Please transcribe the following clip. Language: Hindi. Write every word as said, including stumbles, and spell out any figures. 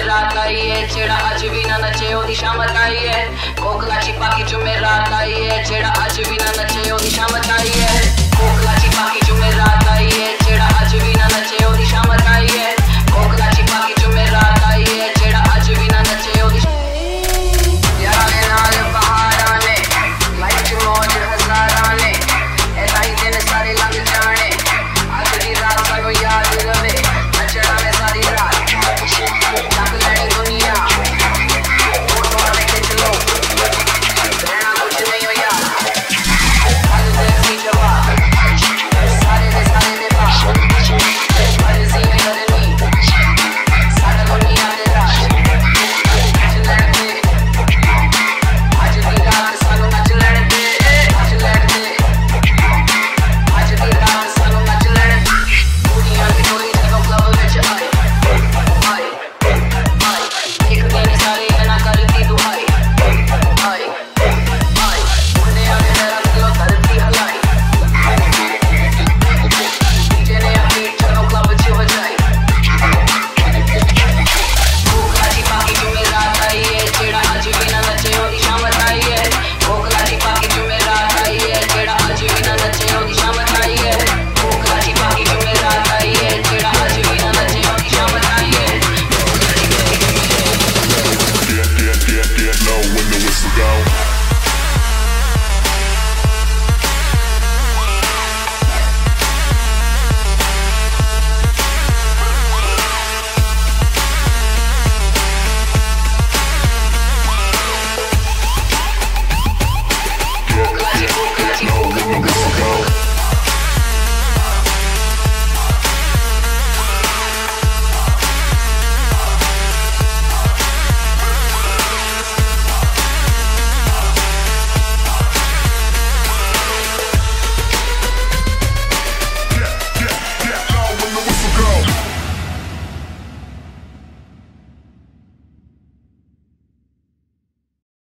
जुमेरात आई है, जेड़ा अज भी ना नचे ओदी शामत आई है। कोकला चिपा की जुमेरात आई है, जेड़ा अज भी ना नचे ओदी शामत आई है।